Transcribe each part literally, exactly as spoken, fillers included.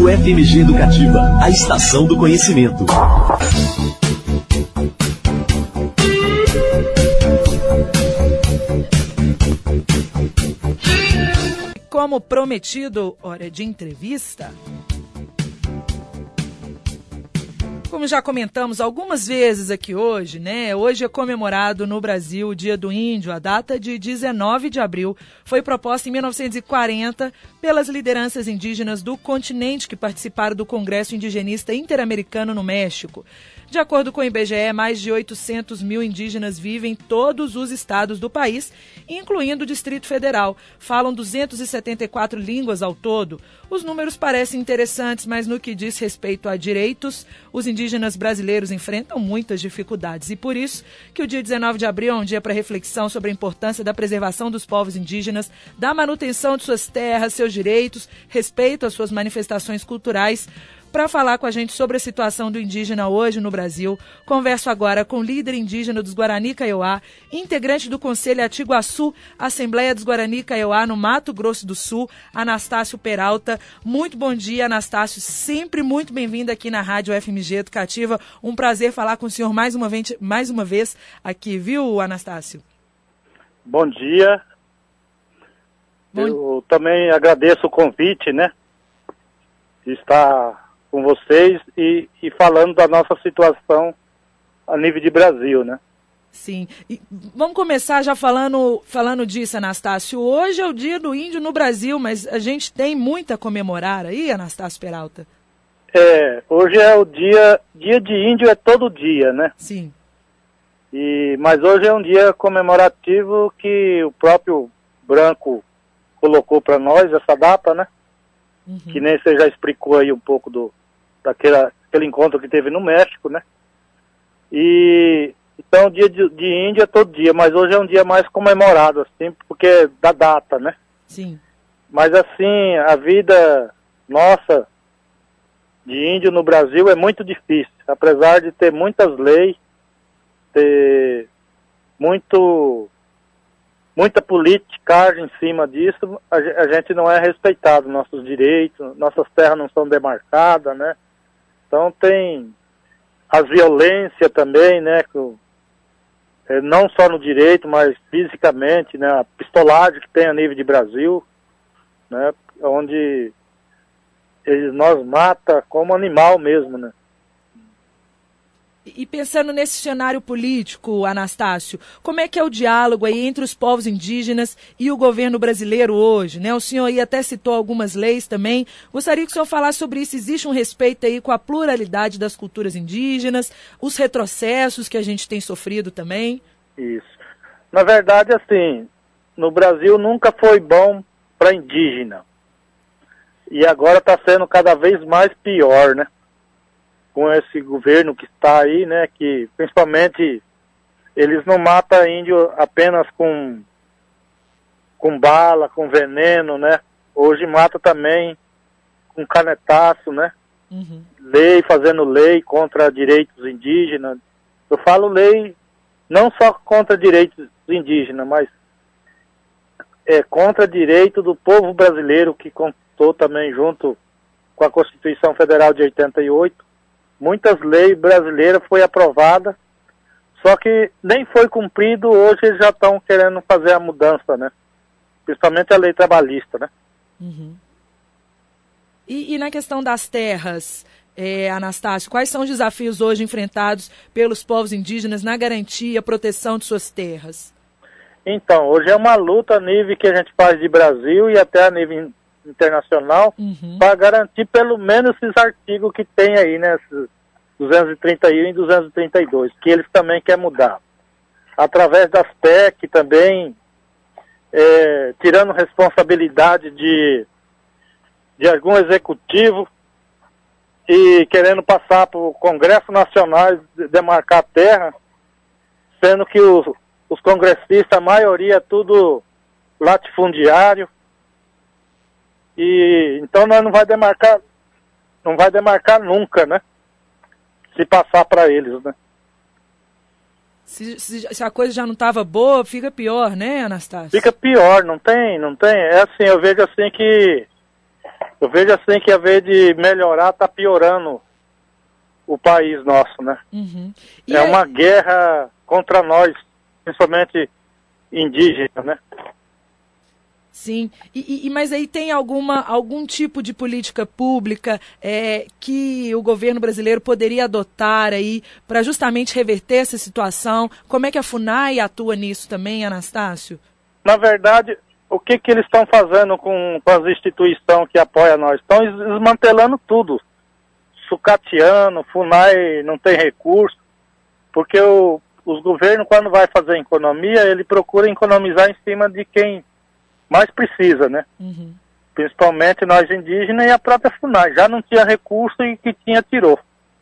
Rádio F M G Educativa, a estação do conhecimento. Como prometido, hora de entrevista. Como já comentamos algumas vezes aqui hoje, né? Hoje é comemorado no Brasil o Dia do Índio. A data de dezenove de abril foi proposta em mil novecentos e quarenta pelas lideranças indígenas do continente que participaram do Congresso Indigenista Interamericano no México. De acordo com o I B G E, mais de oitocentos mil indígenas vivem em todos os estados do país, incluindo o Distrito Federal. Falam duzentas e setenta e quatro línguas ao todo. Os números parecem interessantes, mas no que diz respeito a direitos, os indígenas brasileiros enfrentam muitas dificuldades. E por isso que o dia dezenove de abril é um dia para reflexão sobre a importância da preservação dos povos indígenas, da manutenção de suas terras, seus direitos, respeito às suas manifestações culturais. Para falar com a gente sobre a situação do indígena hoje no Brasil, converso agora com o líder indígena dos Guarani Kaiowá, integrante do Conselho Atiguaçu, Assembleia dos Guarani Kaiowá no Mato Grosso do Sul, Anastácio Peralta. Muito bom dia, Anastácio. Sempre muito bem-vindo aqui na Rádio F M G Educativa. Um prazer falar com o senhor mais uma vez, mais uma vez aqui, viu, Anastácio? Bom dia. Bom... Eu também agradeço o convite, né? De estar com vocês e, e falando da nossa situação a nível de Brasil, né? Sim. E vamos começar já falando, falando disso, Anastácio. Hoje é o dia do índio no Brasil, mas a gente tem muito a comemorar aí, Anastácio Peralta? É, hoje é o dia, dia de índio é todo dia, né? Sim. E, mas hoje é um dia comemorativo que o próprio Branco colocou para nós, essa data, né? Uhum. Que nem você já explicou aí um pouco do, daquele aquele encontro que teve no México, né? E então o dia de, de índio é todo dia, mas hoje é um dia mais comemorado, assim, porque é da data, né? Sim. Mas assim, a vida nossa de índio no Brasil é muito difícil, apesar de ter muitas leis, ter muito... muita politicagem em cima disso, a, a gente não é respeitado, nossos direitos, nossas terras não são demarcadas, né? Então tem a violência também, né? Que, é, não só no direito, mas fisicamente, né? A pistolagem que tem a nível de Brasil, né? Onde eles nós matam como animal mesmo, né? E pensando nesse cenário político, Anastácio, como é que é o diálogo aí entre os povos indígenas e o governo brasileiro hoje, né? O senhor aí até citou algumas leis também. Gostaria que o senhor falasse sobre isso. Existe um respeito aí com a pluralidade das culturas indígenas, os retrocessos que a gente tem sofrido também? Isso. Na verdade, assim, no Brasil nunca foi bom para indígena. E agora está sendo cada vez mais pior, né? Com esse governo que está aí, né, que principalmente eles não matam índio apenas com, com bala, com veneno, né, hoje mata também com canetaço, né, uhum. Lei, fazendo lei contra direitos indígenas. Eu falo lei não só contra direitos indígenas, mas é contra direito do povo brasileiro, que contou também junto com a Constituição Federal de oitenta e oito, muitas leis brasileiras foi aprovada, só que nem foi cumprido, hoje eles já estão querendo fazer a mudança, né? Principalmente a lei trabalhista, né? Uhum. E, e na questão das terras, é, Anastácio, quais são os desafios hoje enfrentados pelos povos indígenas na garantia e proteção de suas terras? Então, hoje é uma luta a nível que a gente faz de Brasil e até a nível internacional, uhum. para garantir pelo menos esses artigos que tem aí, né, duzentos e trinta e um e duzentos e trinta e dois, que eles também querem mudar. Através das P E C também, é, tirando responsabilidade de, de algum executivo e querendo passar para o Congresso Nacional demarcar a terra, sendo que os, os congressistas, a maioria é tudo latifundiário. E então nós não vai demarcar, não vai demarcar nunca, né? Se passar para eles, né? Se, se, se a coisa já não estava boa, fica pior, né, Anastácio? Fica pior, não tem, não tem. É assim, eu vejo assim que Eu vejo assim que, ao invés de melhorar, está piorando o país nosso, né? Uhum. É aí... uma guerra contra nós, principalmente indígenas, né? Sim, e, e, mas aí tem alguma, algum tipo de política pública é, que o governo brasileiro poderia adotar aí para justamente reverter essa situação? Como é que a FUNAI atua nisso também, Anastácio? Na verdade, o que, que eles estão fazendo com, com as instituições que apoiam nós? Estão desmantelando tudo. Sucateando, FUNAI não tem recurso, porque o, os governos, quando vai fazer economia, ele procura economizar em cima de quem mais precisa, né? Uhum. Principalmente nós indígenas e a própria FUNAI. Já não tinha recurso e que tinha, tirou.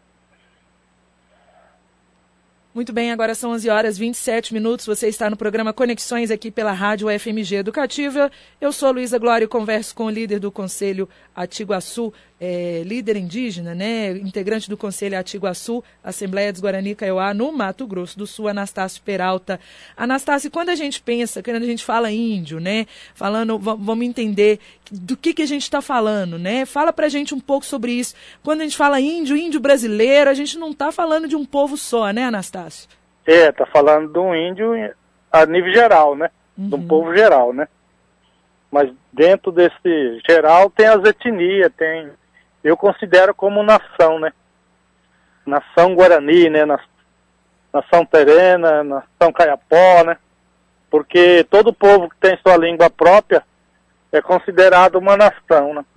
Muito bem, agora são onze horas e vinte e sete minutos. Você está no programa Conexões aqui pela Rádio F M G Educativa. Eu sou Luísa Glória e converso com o líder do Conselho Atiguaçu, é, líder indígena, né, integrante do Conselho Atiguaçu, Assembleia dos Guarani Kaiowá, no Mato Grosso do Sul, Anastácio Peralta. Anastácio, quando a gente pensa, quando a gente fala índio, né, falando, vamos entender do que, que a gente está falando, né? Fala pra gente um pouco sobre isso. Quando a gente fala índio, índio brasileiro, a gente não está falando de um povo só, né, Anastácio? É, tá falando de um índio a nível geral, né? Uhum. De um povo geral, né? Mas dentro desse geral tem as etnias, tem... Eu considero como nação, né? Nação Guarani, né? Nação Terena, nação Caiapó, né? Porque todo povo que tem sua língua própria é considerado uma nação, né?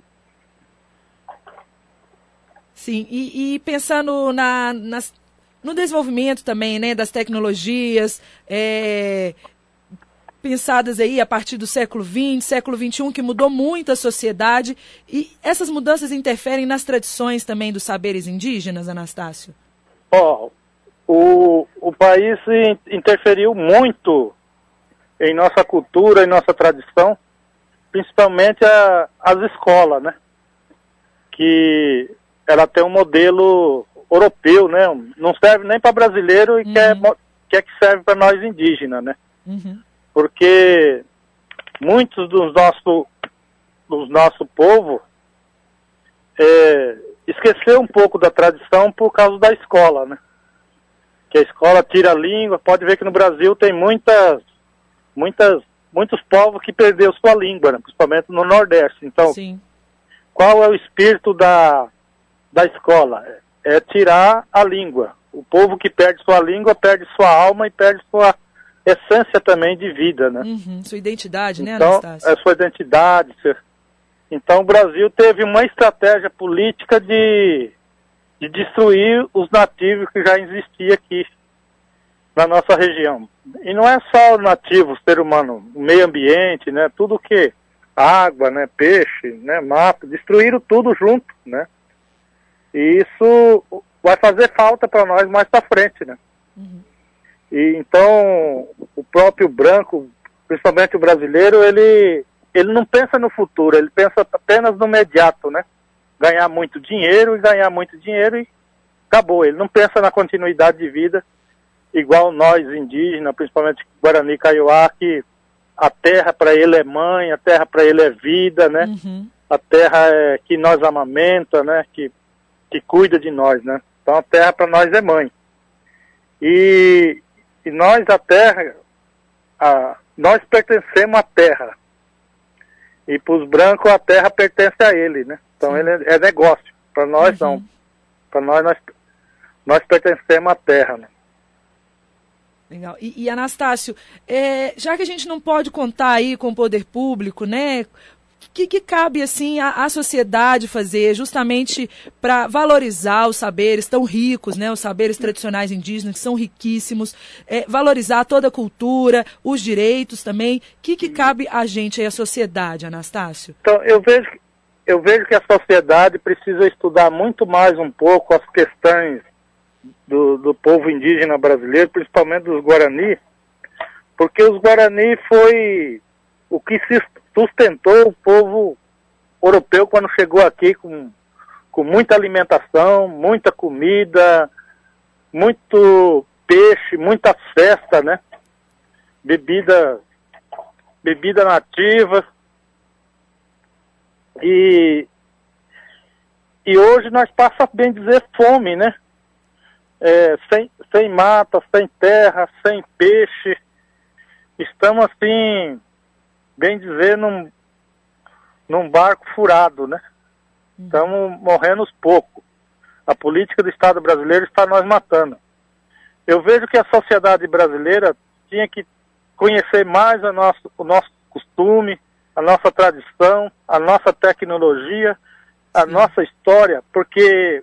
Sim, e, e pensando na, nas, no desenvolvimento também, né? Das tecnologias, é... pensadas aí a partir do século vinte, século vinte e um, que mudou muito a sociedade. E essas mudanças interferem nas tradições também dos saberes indígenas, Anastácio? Ó, oh, o, o país interferiu muito em nossa cultura, em nossa tradição, principalmente a, as escolas, né? Que ela tem um modelo europeu, né? Não serve nem para brasileiro e uhum. quer, quer que serve para nós indígenas, né? Uhum. Porque muitos dos nossos do nosso povo é, esqueceu um pouco da tradição por causa da escola, né? Que a escola tira a língua. Pode ver que no Brasil tem muitas, muitas, muitos povos que perderam sua língua, né? Principalmente no Nordeste. Então, sim. Qual é o espírito da, da escola? É tirar a língua. O povo que perde sua língua perde sua alma e perde sua essência também de vida, né? Uhum, sua identidade, né, então, Anastácio? É sua identidade. Então, o Brasil teve uma estratégia política de, de destruir os nativos que já existiam aqui na nossa região. E não é só o nativo, o ser humano, o meio ambiente, né? Tudo que água, né? Peixe, né? Mato, destruíram tudo junto, né? E isso vai fazer falta para nós mais para frente, né? Uhum. E então, o próprio branco, principalmente o brasileiro, ele, ele não pensa no futuro, ele pensa apenas no imediato, né? Ganhar muito dinheiro e ganhar muito dinheiro e acabou. Ele não pensa na continuidade de vida, igual nós indígenas, principalmente Guarani Kaiowá, que a terra para ele é mãe, a terra para ele é vida, né? Uhum. A terra é que nós amamenta, né? Que, que cuida de nós, né? Então a terra para nós é mãe. E... E nós, a terra, a, nós pertencemos à terra. E para os brancos, a terra pertence a ele, né? Então, sim, ele é, é negócio. Para nós, uhum, não. Para nós, nós, nós pertencemos à terra, né? Legal. E, e Anastácio, é, já que a gente não pode contar aí com o poder público, né? O que, que cabe, assim, à, à sociedade fazer justamente para valorizar os saberes tão ricos, né? Os saberes tradicionais indígenas, que são riquíssimos, é, valorizar toda a cultura, os direitos também. O que, que cabe a gente aí, a sociedade, Anastácio? Então, eu vejo, eu vejo que a sociedade precisa estudar muito mais um pouco as questões do, do povo indígena brasileiro, principalmente dos Guarani, porque os Guarani foi o que se sustentou o povo europeu quando chegou aqui com, com muita alimentação, muita comida, muito peixe, muita festa, né? Bebida, bebida nativa. E, e hoje nós passamos, bem dizer, fome, né? É, sem, sem mata, sem terra, sem peixe. Estamos assim, bem dizer, num, num barco furado, né? Estamos morrendo pouco. A política do Estado brasileiro está nos matando. Eu vejo que a sociedade brasileira tinha que conhecer mais a nosso, o nosso costume, a nossa tradição, a nossa tecnologia, a Sim. nossa história, porque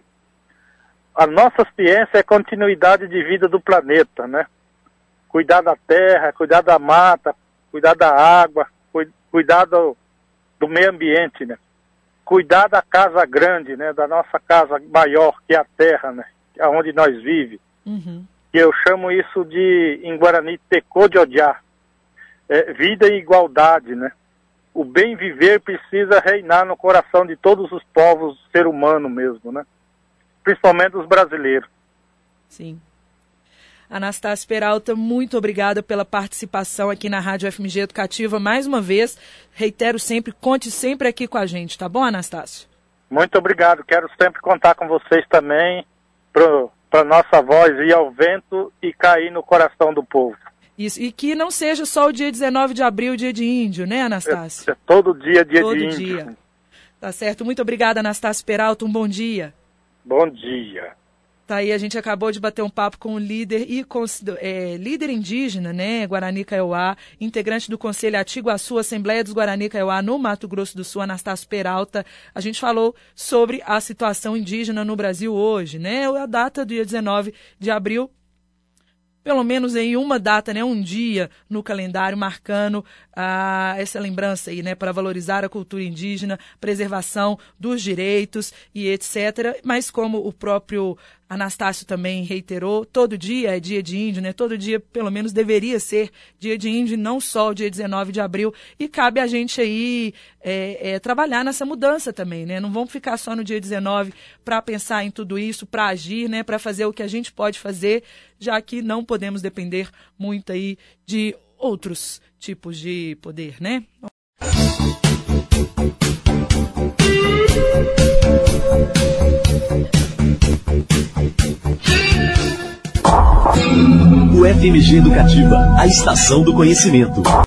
a nossa ciência é continuidade de vida do planeta, né? Cuidar da terra, cuidar da mata, cuidar da água, cuidar do, do meio ambiente, né? Cuidar da casa grande, né? Da nossa casa maior, que é a terra, né? Onde nós vivemos. Uhum. E eu chamo isso de, em Guarani, Tecô de Odiar. É, vida e igualdade, né? O bem viver precisa reinar no coração de todos os povos, ser humano mesmo, né? Principalmente os brasileiros. Sim. Anastácio Peralta, muito obrigada pela participação aqui na Rádio F M G Educativa. Mais uma vez, reitero sempre, conte sempre aqui com a gente, tá bom, Anastácio? Muito obrigado. Quero sempre contar com vocês também, para nossa voz ir ao vento e cair no coração do povo. Isso, e que não seja só o dia dezenove de abril, dia de índio, né, Anastácio? É, é todo dia, dia todo de índio. Dia. Tá certo. Muito obrigada, Anastácio Peralta. Um bom dia. Bom dia. Tá aí, a gente acabou de bater um papo com o líder e é, líder indígena, né, Guarani Kaiowá, integrante do Conselho Ati-Guaçu, Assembleia dos Guarani Kaiowá no Mato Grosso do Sul, Anastácio Peralta. A gente falou sobre a situação indígena no Brasil hoje, né? A data do dia dezenove de abril, pelo menos em uma data, né, um dia no calendário marcando ah, essa lembrança aí, né, para valorizar a cultura indígena, preservação dos direitos e etcétera. Mas como o próprio Anastácio também reiterou, todo dia é dia de índio, né? Todo dia, pelo menos, deveria ser dia de índio, não só o dia dezenove de abril. E cabe a gente aí é, é, trabalhar nessa mudança também, né? Não vamos ficar só no dia dezenove para pensar em tudo isso, para agir, né? Para fazer o que a gente pode fazer, já que não podemos depender muito aí de outros tipos de poder, né? O F M G Educativa, a estação do conhecimento.